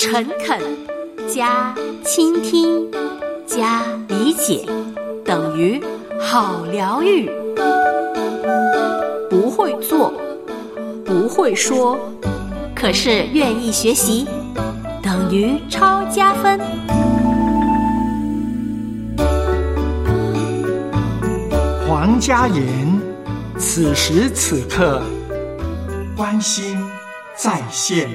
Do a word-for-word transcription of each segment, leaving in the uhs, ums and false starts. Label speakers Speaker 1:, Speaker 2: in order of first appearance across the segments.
Speaker 1: 诚恳加倾听加理解等于好疗愈。不会做，不会说，可是愿意学习，等于超加分。
Speaker 2: 黄家言，此时此刻，关心在线。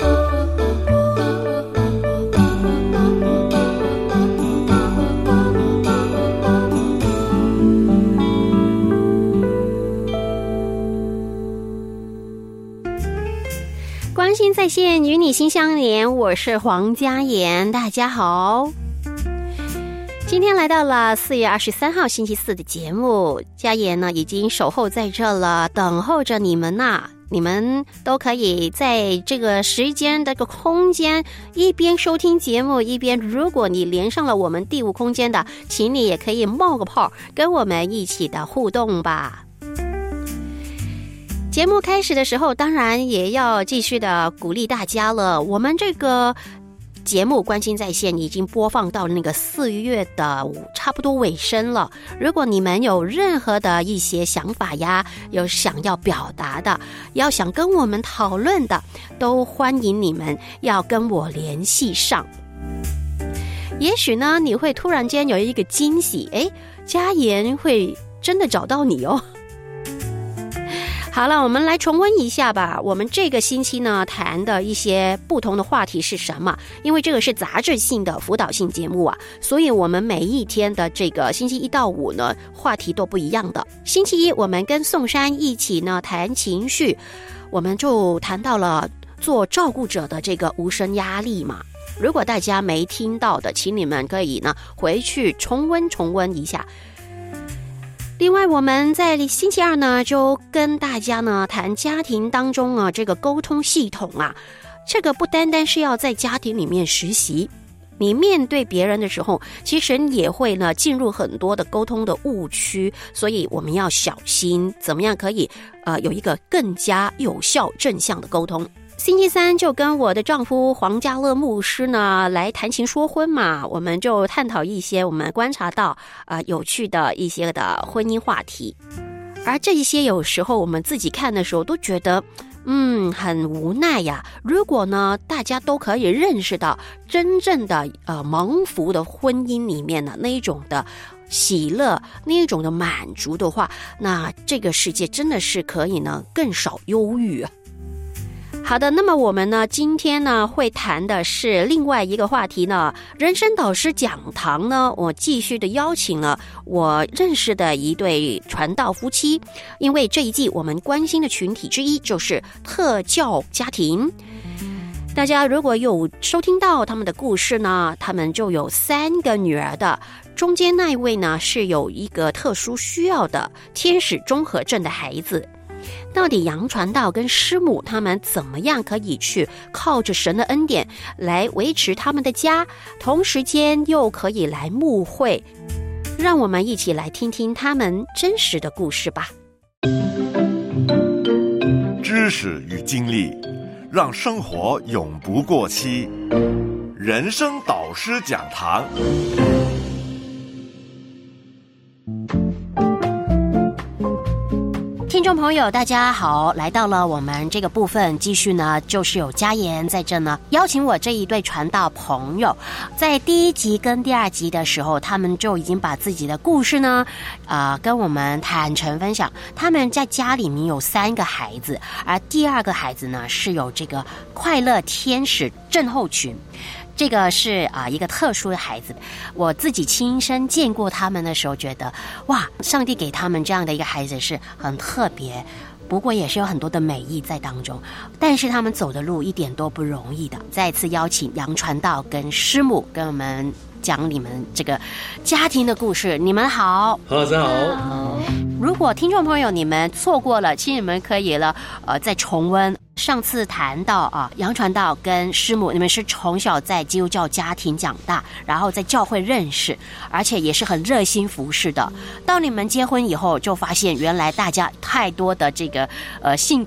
Speaker 1: 关心在线，与你心相连，我是黄家言，大家好。今天来到了四月二十三号星期四的节目，家言呢已经守候在这了，等候着你们呐、啊。你们都可以在这个时间这个空间一边收听节目，一边如果你连上了我们第五空间的，请你也可以冒个泡，跟我们一起的互动吧。节目开始的时候，当然也要继续的鼓励大家了。我们这个节目关心在线已经播放到那个四月的差不多尾声了。如果你们有任何的一些想法呀，有想要表达的，要想跟我们讨论的，都欢迎你们要跟我联系上。也许呢，你会突然间有一个惊喜，诶，家言会真的找到你哦。好了，我们来重温一下吧。我们这个星期呢，谈的一些不同的话题是什么？因为这个是杂志性的辅导性节目啊，所以我们每一天的这个星期一到五呢，话题都不一样的。星期一我们跟宋珊一起呢谈情绪，我们就谈到了做照顾者的这个无声压力嘛。如果大家没听到的，请你们可以呢回去重温重温一下。另外我们在星期二呢就跟大家呢谈家庭当中啊这个沟通系统啊，这个不单单是要在家庭里面实习，你面对别人的时候其实也会呢进入很多的沟通的误区，所以我们要小心怎么样可以呃有一个更加有效正向的沟通。星期三就跟我的丈夫黄家乐牧师呢来谈情说婚嘛，我们就探讨一些我们观察到呃有趣的一些的婚姻话题。而这一些有时候我们自己看的时候都觉得嗯很无奈呀。如果呢大家都可以认识到真正的呃蒙福的婚姻里面呢那一种的喜乐，那一种的满足的话，那这个世界真的是可以呢更少忧郁啊。好的，那么我们呢今天呢会谈的是另外一个话题呢，人生导师讲堂呢，我继续的邀请了我认识的一对传道夫妻，因为这一季我们关心的群体之一就是特教家庭。大家如果有收听到他们的故事呢，他们就有三个女儿的，中间那一位呢是有一个特殊需要的天使综合症的孩子。到底杨传道跟师母他们怎么样可以去靠着神的恩典来维持他们的家，同时间又可以来牧会？让我们一起来听听他们真实的故事吧。
Speaker 3: 知识与经历，让生活永不过期。人生导师讲堂。
Speaker 1: 听众朋友大家好，来到了我们这个部分，继续呢就是有家言在这呢邀请我这一对传道朋友。在第一集跟第二集的时候，他们就已经把自己的故事呢呃跟我们坦诚分享。他们在家里面有三个孩子，而第二个孩子呢是有这个快乐天使症候群，这个是啊、呃、一个特殊的孩子。我自己亲身见过他们的时候，觉得哇，上帝给他们这样的一个孩子是很特别，不过也是有很多的美意在当中，但是他们走的路一点都不容易的。再次邀请杨传道跟师母跟我们讲你们这个家庭的故事。你们好。
Speaker 4: 好，大家好。
Speaker 1: 如果听众朋友你们错过了，请你们可以了呃再重温。上次谈到啊，杨传道跟师母，你们是从小在基督教家庭长大，然后在教会认识，而且也是很热心服侍的。到你们结婚以后，就发现原来大家太多的这个呃性格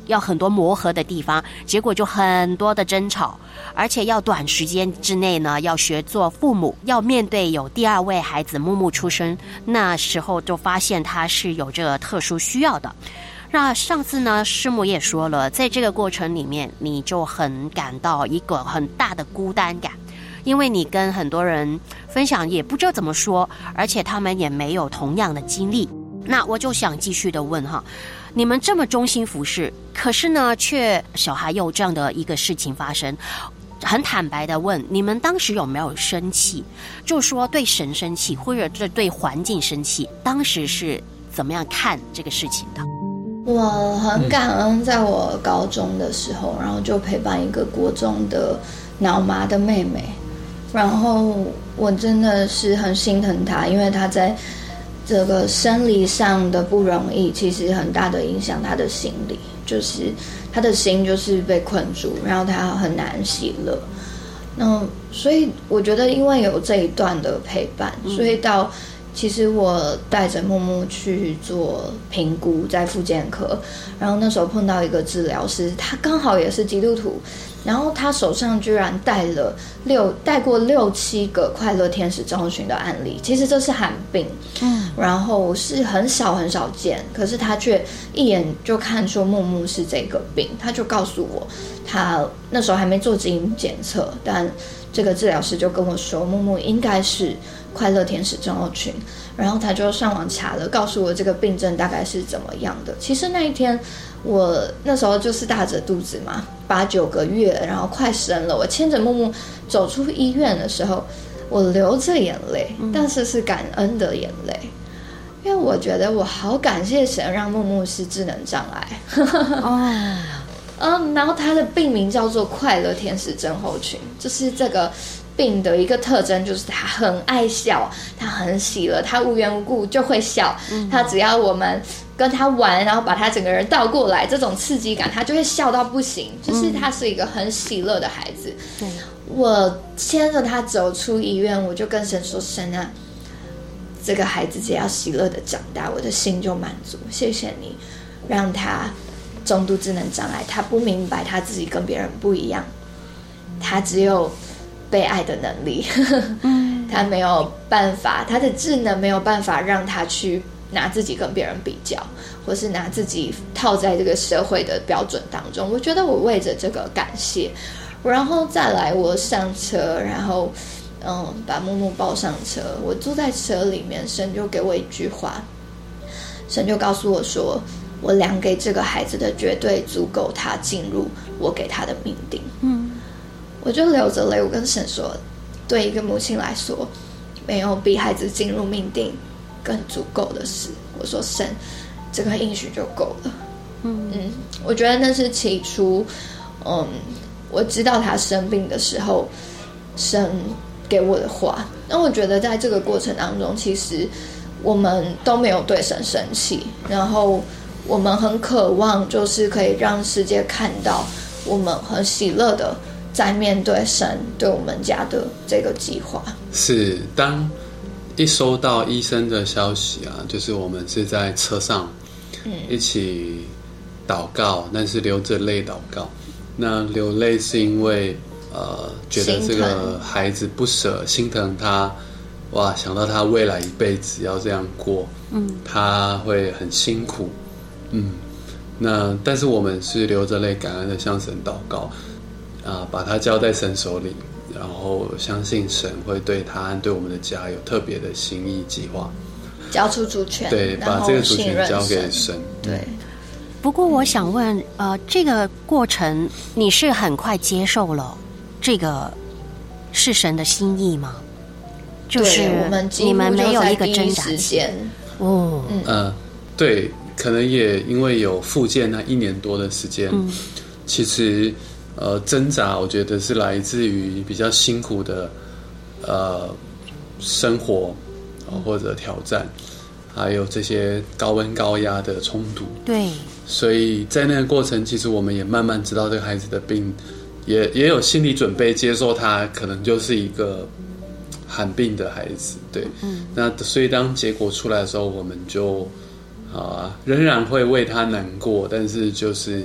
Speaker 1: 要很多磨合的地方，结果就很多的争吵，而且要短时间之内呢，要学做父母，要面对有第二位孩子木木出生，那时候就发现他是有这个特殊需要的。那上次呢，师母也说了，在这个过程里面，你就很感到一个很大的孤单感，因为你跟很多人分享也不知道怎么说，而且他们也没有同样的经历。那我就想继续的问哈，你们这么忠心服侍，可是呢，却小孩有这样的一个事情发生。很坦白的问，你们当时有没有生气？就说对神生气，或者是对环境生气，当时是怎么样看这个事情的？
Speaker 4: 我很感恩，在我高中的时候，然后就陪伴一个国中的脑麻的妹妹，然后我真的是很心疼她，因为她在这个生理上的不容易，其实很大的影响她的心理，就是她的心就是被困住，然后她很难喜乐。那所以我觉得，因为有这一段的陪伴，所以到其实我带着木木去做评估，在复健科，然后那时候碰到一个治疗师，他刚好也是基督徒，然后他手上居然带了六带过六七个快乐天使症候群的案例，其实这是罕病，嗯，然后是很少很少见，可是他却一眼就看出木木是这个病，他就告诉我，他那时候还没做基因检测，但这个治疗师就跟我说，木木应该是快乐天使症候群，然后他就上网查了，告诉我这个病症大概是怎么样的。其实那一天我那时候就是大着肚子嘛，八九个月，然后快生了，我牵着木木走出医院的时候，我流着眼泪，但是是感恩的眼泪，因为我觉得我好感谢神让木木是智能障碍哦。嗯，然后他的病名叫做快乐天使症候群，就是这个病的一个特征，就是他很爱笑，他很喜乐，他无缘无故就会笑，嗯、他只要我们跟他玩，然后把他整个人倒过来，这种刺激感他就会笑到不行，就是他是一个很喜乐的孩子。嗯、我牵着他走出医院，我就跟神说，神啊，这个孩子只要喜乐的长大，我的心就满足，谢谢你让他重度智能障碍，他不明白他自己跟别人不一样，他只有被爱的能力，他没有办法，他的智能没有办法让他去拿自己跟别人比较，或是拿自己套在这个社会的标准当中。我觉得我为着这个感谢，然后再来我上车，然后嗯把木木抱上车，我坐在车里面，神就给我一句话，神就告诉我说，我量给这个孩子的绝对足够他进入我给他的命定。嗯，我就流着泪，我跟神说，对一个母亲来说，没有比孩子进入命定更足够的事。我说神，这个应许就够了。嗯嗯，我觉得那是起初，嗯，我知道他生病的时候，神给我的话。那我觉得在这个过程当中，其实我们都没有对神生气，然后我们很渴望，就是可以让世界看到我们很喜乐的在面对神对我们家的这个计划。
Speaker 5: 是，当一收到医生的消息啊，就是我们是在车上一起祷告，但是流着泪祷告。那流泪是因为呃，觉得这个孩子不舍，心疼他，哇，想到他未来一辈子要这样过，嗯，他会很辛苦。嗯，那但是我们是流着泪感恩的向神祷告啊，把他交在神手里，然后相信神会对他和对我们的家有特别的心意计划，
Speaker 4: 交出主权，
Speaker 5: 对，把这个主权交给神。
Speaker 4: 对。
Speaker 1: 不过我想问，呃，这个过程你是很快接受了这个是神的心意吗？就是
Speaker 4: 我们
Speaker 1: 你们没有一个挣扎
Speaker 4: 期
Speaker 1: 哦，
Speaker 5: 嗯、呃，对。可能也因为有复健那一年多的时间，嗯、其实呃挣扎，我觉得是来自于比较辛苦的呃生活、呃、或者挑战，还有这些高温高压的冲突。
Speaker 1: 对，
Speaker 5: 所以在那个过程，其实我们也慢慢知道这个孩子的病，也也有心理准备，接受他可能就是一个罕病的孩子。对，嗯，那所以当结果出来的时候，我们就。啊，仍然会为他难过，但是就是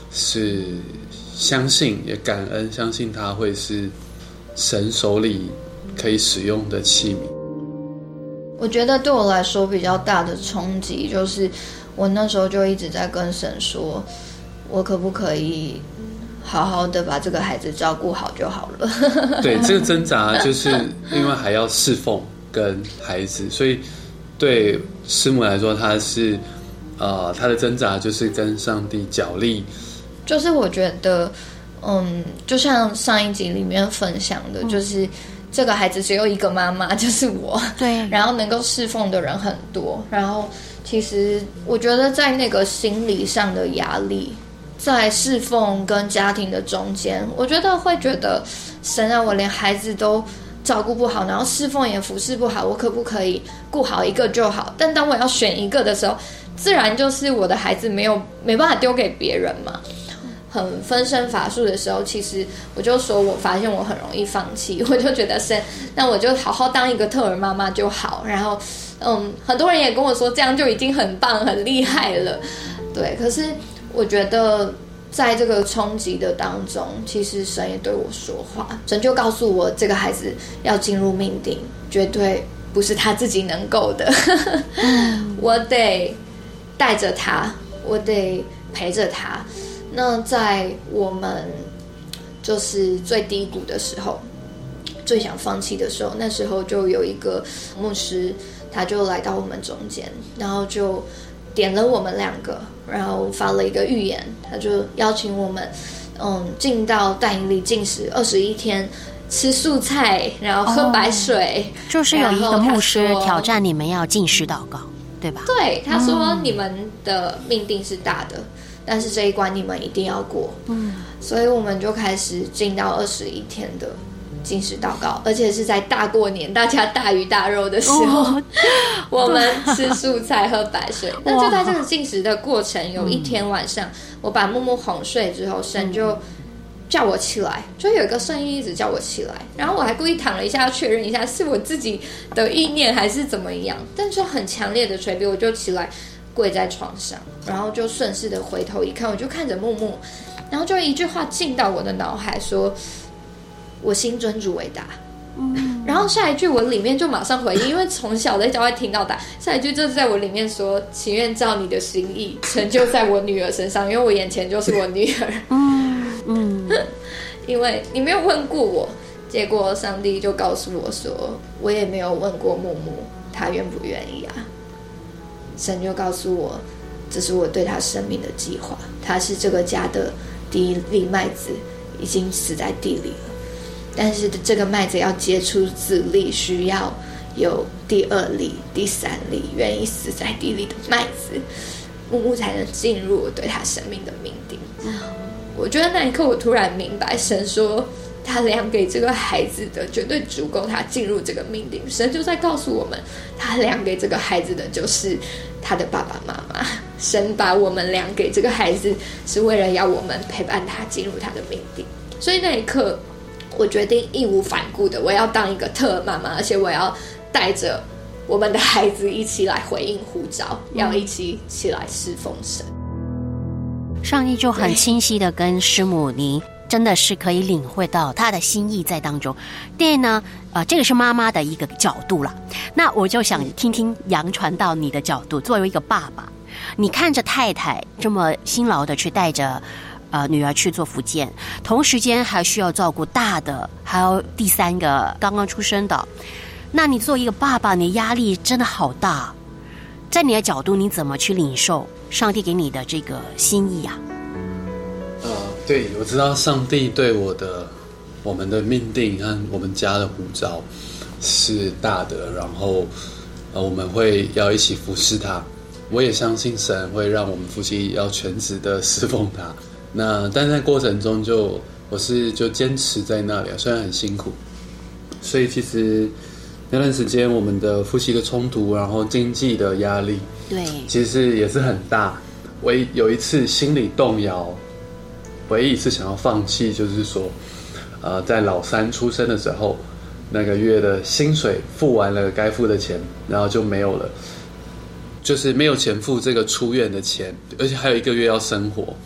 Speaker 5: 是相信也感恩，相信他会是神手里可以使用的器皿。
Speaker 4: 我觉得对我来说比较大的冲击就是我那时候就一直在跟神说，我可不可以好好的把这个孩子照顾好就好了。
Speaker 5: 对，这个挣扎就是因为还要侍奉跟孩子，所以对师母来说，她是呃，她的挣扎就是跟上帝角力。
Speaker 4: 就是我觉得，嗯，就像上一集里面分享的，嗯、就是这个孩子只有一个妈妈，就是我。对。然后能够侍奉的人很多，然后其实我觉得在那个心理上的压力，在侍奉跟家庭的中间，我觉得会觉得神让我连孩子都照顾不好，然后侍奉也服侍不好，我可不可以顾好一个就好？但当我要选一个的时候，自然就是我的孩子没有没办法丢给别人嘛。很分身乏术的时候，其实我就说我发现我很容易放弃，我就觉得神，那我就好好当一个特儿妈妈就好。然后，嗯，很多人也跟我说这样就已经很棒很厉害了，对。可是我觉得在这个冲击的当中，其实神也对我说话，神就告诉我，这个孩子要进入命定，绝对不是他自己能够的，我得带着他，我得陪着他。那在我们就是最低谷的时候，最想放弃的时候，那时候就有一个牧师，他就来到我们中间，然后就点了我们两个，然后发了一个预言，他就邀请我们嗯进到大营里禁食二十一天，吃素菜，然后喝白水、哦、
Speaker 1: 就是有一个牧师挑战你们要禁食祷告，对吧？
Speaker 4: 对，他说你们的命定是大的、嗯，但是这一关你们一定要过，嗯，所以我们就开始进到二十一天的禁食祷告，而且是在大过年，大家大鱼大肉的时候，哦、我们吃素菜喝白水。那就在这个禁食的过程，有一天晚上，我把木木哄睡之后，神就叫我起来，就有一个声音一直叫我起来，然后我还故意躺了一下，确认一下是我自己的意念还是怎么样，但就很强烈的捶背，我就起来。跪在床上，然后就顺势的回头一看，我就看着木木，然后就一句话进到我的脑海说，我心尊主为大、嗯、然后下一句我里面就马上回应，因为从小在教会听到大，下一句就是在我里面说，情愿照你的心意成就在我女儿身上，因为我眼前就是我女儿。嗯嗯，因为你没有问过我，结果上帝就告诉我说，我也没有问过木木他愿不愿意啊。神就告诉我，这是我对他生命的计划，他是这个家的第一粒麦子，已经死在地里了，但是这个麦子要结出子粒，需要有第二粒第三粒愿意死在地里的麦子，木木才能进入我对他生命的命定。我觉得那一刻我突然明白，神说他量给这个孩子的绝对足够他进入这个命定，神就在告诉我们，他量给这个孩子的就是他的爸爸妈妈，神把我们量给这个孩子是为了要我们陪伴他进入他的命定。所以那一刻我决定义无反顾的，我要当一个特儿妈妈，而且我要带着我们的孩子一起来回应呼召、嗯、要一起起来侍奉神。
Speaker 1: 上帝就很清晰的跟师母你真的是可以领会到他的心意在当中。第二呢，呃，这个是妈妈的一个角度啦。那我就想听听杨传道你的角度，作为一个爸爸，你看着太太这么辛劳的去带着呃女儿去做复健，同时间还需要照顾大的，还有第三个刚刚出生的，那你作为一个爸爸，你压力真的好大。在你的角度，你怎么去领受上帝给你的这个心意啊？
Speaker 5: 呃，对，我知道上帝对我的、我们的命定和我们家的呼召是大的，然后呃，我们会要一起服侍他。我也相信神会让我们夫妻要全职的侍奉他。那但在过程中就我是就坚持在那里，虽然很辛苦，所以其实那段时间我们的夫妻的冲突，然后经济的压力，
Speaker 1: 对，
Speaker 5: 其实也是很大。我有一次心理动摇，唯一一次想要放弃，就是说，呃，在老三出生的时候，那个月的薪水付完了该付的钱，然后就没有了，就是没有钱付这个出院的钱，而且还有一个月要生活。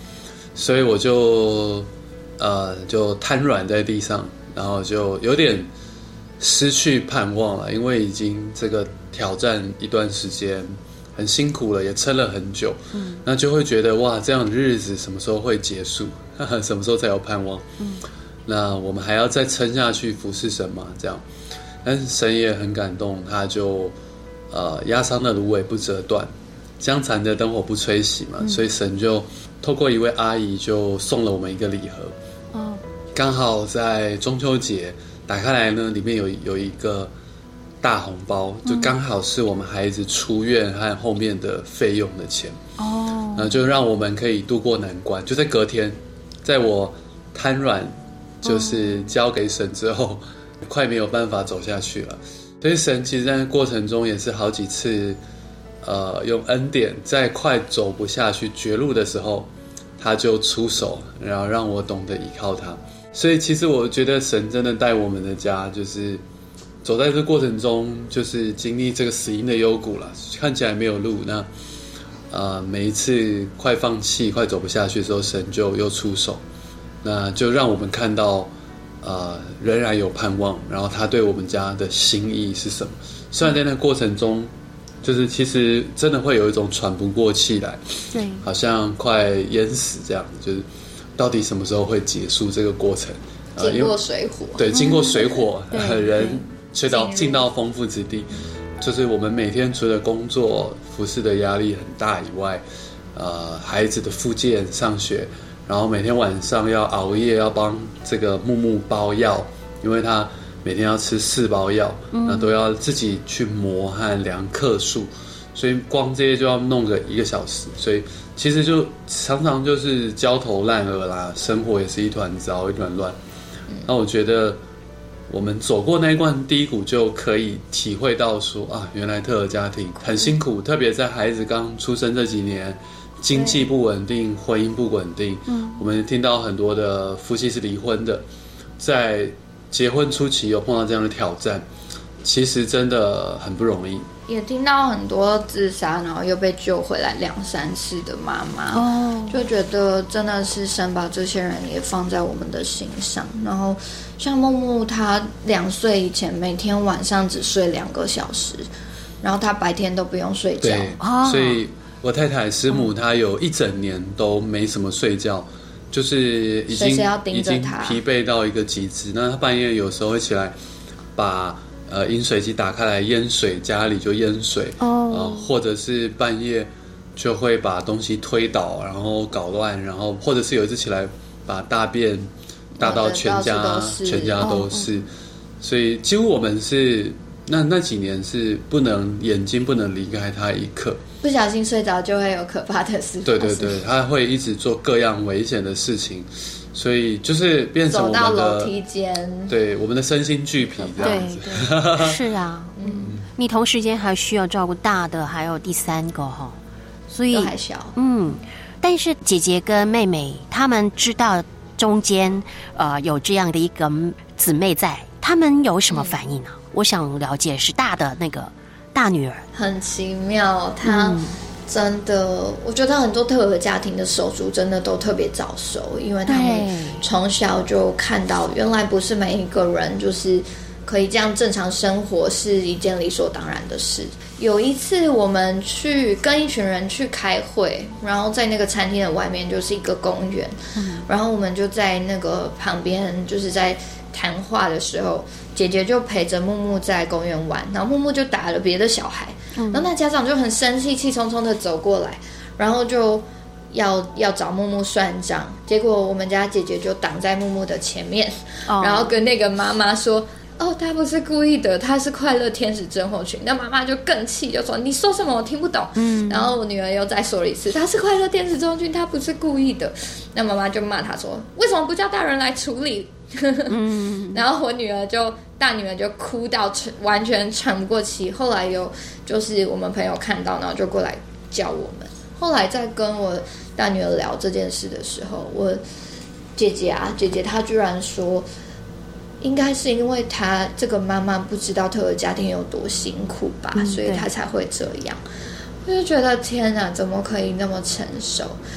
Speaker 5: 所以我就呃就瘫软在地上，然后就有点失去盼望了，因为已经这个挑战一段时间，很辛苦了，也撑了很久，嗯，那就会觉得哇，这样的日子什么时候会结束？什么时候才有盼望？嗯，那我们还要再撑下去服侍神嘛？这样，但是神也很感动，他就呃压伤的芦苇不折断，将残的灯火不吹熄嘛，嗯，所以神就透过一位阿姨就送了我们一个礼盒，哦，刚好在中秋节打开来呢，里面有有一个大红包，就刚好是我们孩子出院和后面的费用的钱哦，那就让我们可以度过难关。就在隔天，在我瘫软就是交给神之后，嗯，快没有办法走下去了。所以神其实在过程中也是好几次呃，用恩典在快走不下去绝路的时候，他就出手，然后让我懂得依靠他。所以其实我觉得神真的带我们的家，就是走在这过程中，就是经历这个死荫的幽谷了，看起来没有路，那呃每一次快放弃快走不下去的时候，神就又出手，那就让我们看到呃仍然有盼望，然后他对我们家的心意是什么。虽然在那个过程中就是其实真的会有一种喘不过气来，对，好像快淹死这样子，就是到底什么时候会结束这个过程？
Speaker 4: 呃、经过水火，
Speaker 5: 对，经过水火，嗯呃、人去到进到丰富之地，就是我们每天除了工作服侍的压力很大以外，呃，孩子的复健上学，然后每天晚上要熬夜，要帮这个木木包药，因为他每天要吃四包药，嗯，那都要自己去磨和量克数，所以光这些就要弄个一个小时，所以其实就常常就是焦头烂额啦，生活也是一团糟一团乱。那我觉得我们走过那一段低谷，就可以体会到说啊，原来特尔家庭很辛苦，特别在孩子刚出生这几年，经济不稳定，婚姻不稳定，嗯，我们听到很多的夫妻是离婚的，在结婚初期有碰到这样的挑战，其实真的很不容易。
Speaker 4: 也听到很多自杀然后又被救回来两三次的妈妈，哦，就觉得真的是神把这些人也放在我们的心上。然后像木木他两岁以前每天晚上只睡两个小时，然后他白天都不用睡觉，
Speaker 5: 对，哦，所以我太太师母她有一整年都没什么睡觉，就是已经已经疲惫到一个极致。那她半夜有时候会起来把呃，饮水机打开来淹水，家里就淹水哦，呃，或者是半夜就会把东西推倒，然后搞乱，然后或者是有一次起来把大便大到全家全家都是，哦，所以几乎我们是那那几年是不能眼睛不能离开他一刻，
Speaker 4: 不小心睡着就会有可怕的事。
Speaker 5: 对对对，他会一直做各样危险的事情。所以就是变成我们的
Speaker 4: 走到楼梯间，
Speaker 5: 对我们的身心俱疲这样子。
Speaker 1: 对对是啊，嗯，你同时间还需要照顾大的，还有第三个哈，所以
Speaker 4: 都还小，
Speaker 1: 嗯。但是姐姐跟妹妹他们知道中间呃有这样的一个姊妹在，他们有什么反应呢？嗯，我想了解是大的那个大女儿，
Speaker 4: 很奇妙，她。嗯真的，我觉得很多特尔家庭的手足真的都特别早熟，因为他们从小就看到，原来不是每一个人就是可以这样正常生活是一件理所当然的事。有一次我们去跟一群人去开会，然后在那个餐厅的外面就是一个公园，嗯，然后我们就在那个旁边就是在谈话的时候，姐姐就陪着木木在公园玩，然后木木就打了别的小孩，嗯，然后那家长就很生气，气冲冲的走过来，然后就要要找木木算账，结果我们家姐姐就挡在木木的前面，哦，然后跟那个妈妈说，哦，他不是故意的，他是快乐天使症候群。那妈妈就更气，就说你说什么我听不懂，嗯，然后我女儿又再说了一次，他是快乐天使症候群，他不是故意的。那妈妈就骂他说，为什么不叫大人来处理？嗯，然后我女儿就大女儿就哭到完全喘不过气，后来有就是我们朋友看到，然后就过来叫我们。后来在跟我大女儿聊这件事的时候，我姐姐啊姐姐她居然说，应该是因为她这个妈妈不知道特尔家庭有多辛苦吧，嗯，所以她才会这样。我就觉得天哪，怎么可以那么成熟？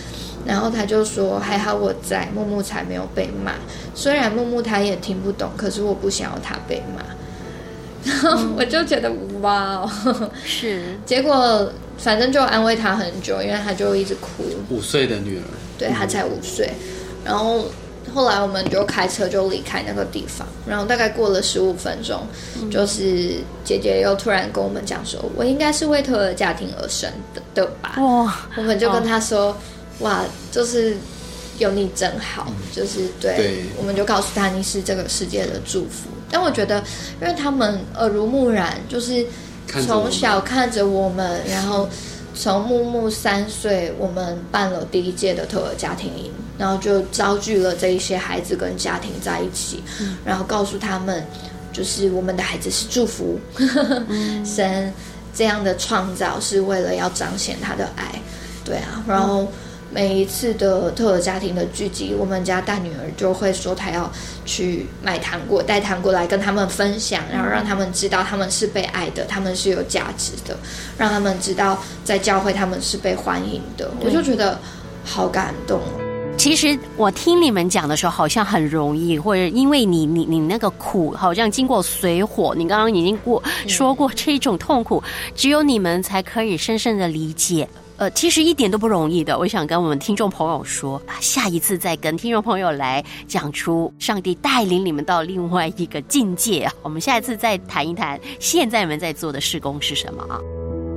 Speaker 4: 然后他就说还好我在，木木才没有被骂。虽然木木他也听不懂，可是我不想要他被骂。然后我就觉得哇哦，
Speaker 1: 是。
Speaker 4: 结果反正就安慰他很久，因为他就一直哭。
Speaker 5: 五岁的女儿，
Speaker 4: 对，他才五岁。然后后来我们就开车就离开那个地方，然后大概过了十五分钟，嗯、就是姐姐又突然跟我们讲说，我应该是为特尔家庭而生的，对吧？哇！我们就跟他说，哦、哇，就是有你真好，嗯、就是对，对，我们就告诉他你是这个世界的祝福。但我觉得，因为他们耳濡目染，就是从小看着我们，然后从木木三岁，我们办了第一届的特尔家庭营，然后就招聚了这一些孩子跟家庭在一起，嗯、然后告诉他们，就是我们的孩子是祝福，嗯、神这样的创造是为了要彰显他的爱，对啊，然后。每一次的特尔家庭的聚集，我们家大女儿就会说她要去买糖果，带糖果来跟他们分享，然后让他们知道他们是被爱的，他们是有价值的，让他们知道在教会他们是被欢迎的。我就觉得好感动。
Speaker 1: 其实我听你们讲的时候好像很容易，或者因为你你你那个苦好像经过水火，你刚刚已经过说过这种痛苦，只有你们才可以深深的理解。呃，其实一点都不容易的。我想跟我们听众朋友说，下一次再跟听众朋友来讲出上帝带领你们到另外一个境界。我们下一次再谈一谈，现在你们在做的事工是什么啊？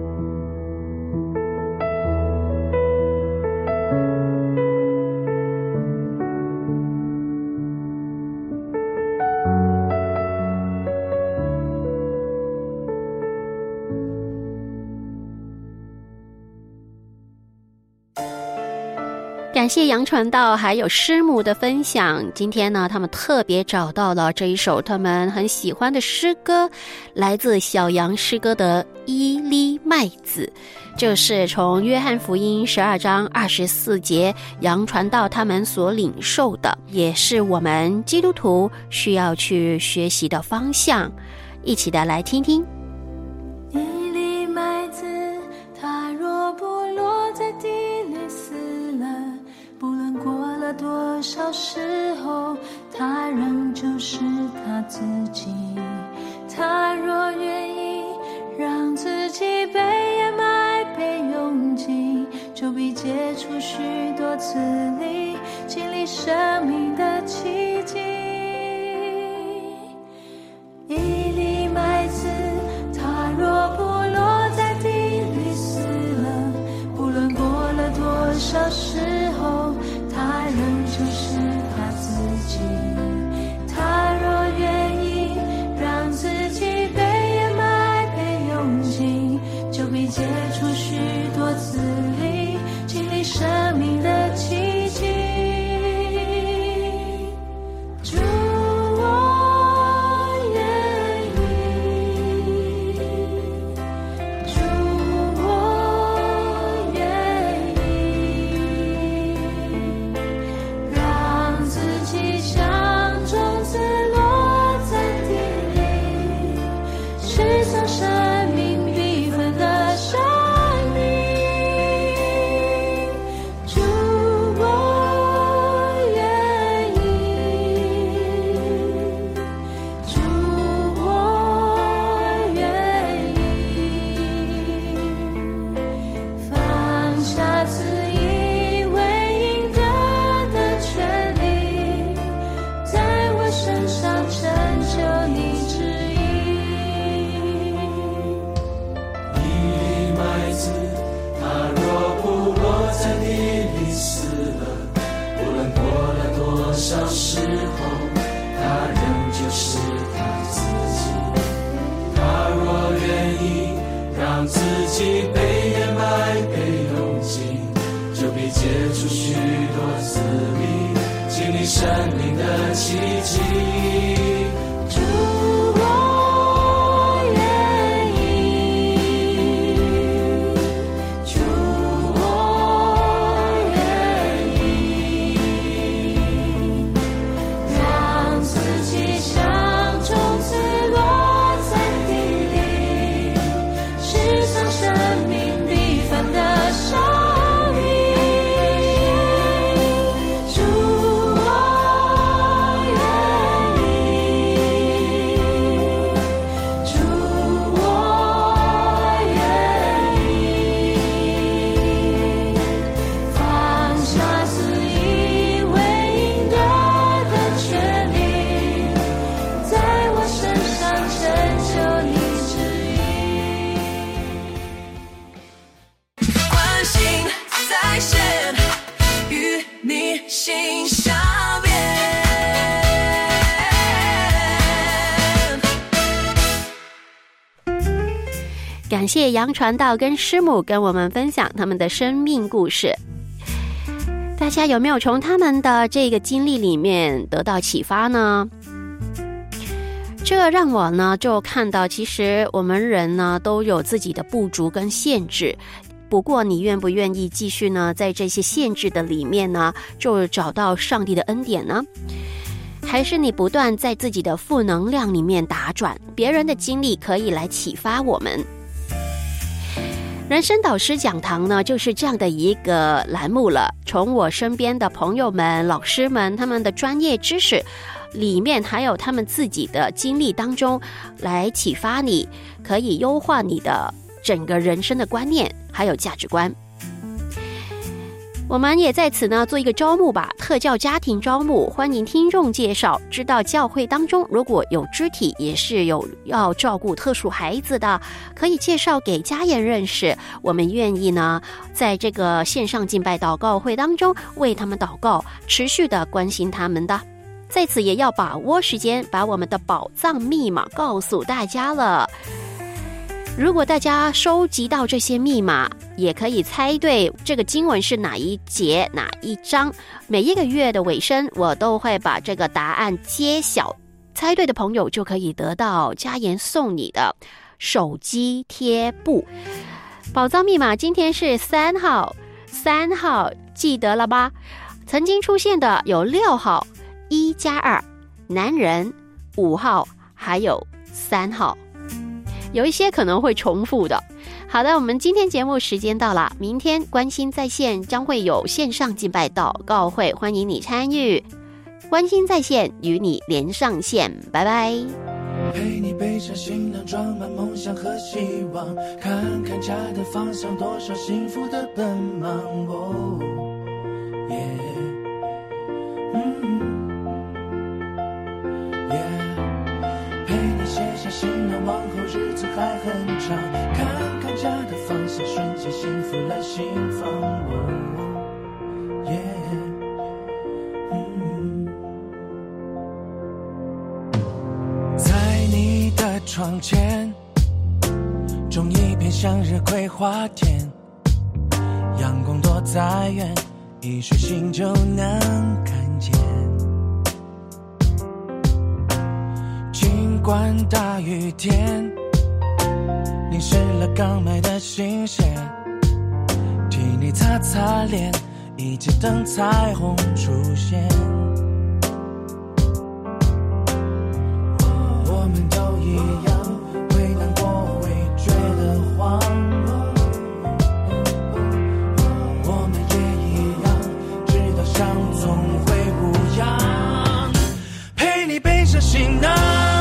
Speaker 1: 感谢杨传道还有师母的分享。今天呢，他们特别找到了这一首他们很喜欢的诗歌，来自小杨诗歌的《伊利麦子》，就是从约翰福音十二章二十四节杨传道他们所领受的，也是我们基督徒需要去学习的方向。一起的来听听。
Speaker 6: 一粒麦子，它若不落在地里死了，不论过了多少时候，他仍就是他自己。他若愿意让自己被掩埋被拥挤，就必结出许多子粒，经历生命的奇迹。一粒麦子，它若不落在地里死了，不论过了多少时候，他仍就是他自己。他若愿意让自己被掩埋被拥挤，就必结出许多子粒，经历生命的奇迹。主生命必分的生命。 心相连。
Speaker 1: 感谢杨传道跟师母跟我们分享他们的生命故事。大家有没有从他们的这个经历里面得到启发呢？这让我呢就看到，其实我们人呢都有自己的不足跟限制，不过你愿不愿意继续呢在这些限制的里面呢就找到上帝的恩典呢？还是你不断在自己的负能量里面打转？别人的经历可以来启发我们。人生导师讲堂呢就是这样的一个栏目了，从我身边的朋友们、老师们他们的专业知识里面，还有他们自己的经历当中来启发你，可以优化你的整个人生的观念还有价值观。我们也在此呢做一个招募吧，特教家庭招募，欢迎听众介绍，知道教会当中如果有肢体也是有要照顾特殊孩子的，可以介绍给家人认识，我们愿意呢在这个线上敬拜祷告会当中为他们祷告，持续的关心他们的。在此也要把握时间，把我们的宝藏密码告诉大家了。如果大家收集到这些密码，也可以猜对这个经文是哪一节哪一章，每一个月的尾声我都会把这个答案揭晓，猜对的朋友就可以得到家言送你的手机贴布。宝藏密码今天是三号，三号记得了吧？曾经出现的有六号、一加二、男人、五号还有三号，有一些可能会重复的。好的，我们今天节目时间到了，明天关心在线将会有线上敬拜祷告会，欢迎你参与。关心在线与你连上线，拜拜。
Speaker 7: 陪你背上行囊，装满梦想和希望，看看家的方向，多少幸福的奔忙。哦，耶，嗯，耶，陪你写下行囊，往后日子还很长，看看家的方向，瞬间幸福来心房。哦，耶，嗯，在你的窗前种一片向日葵花田，阳光多再远，一瞬心就能看见。尽管大雨天淋湿了刚买的新鞋，替你擦擦脸，一起等彩虹出现。我们都一样，会难过，会觉得慌，我们也一样，知道伤总会无恙。陪你背上行囊，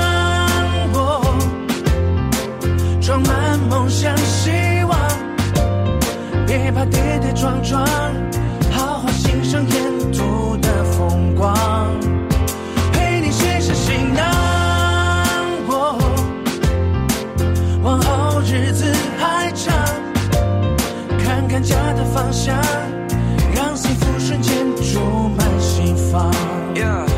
Speaker 7: 装满梦想希望，别怕跌跌撞撞，好好欣赏沿途的风光。陪你写下行囊，往后日子还长，看看家的方向，让幸福瞬间注满心房。Yeah.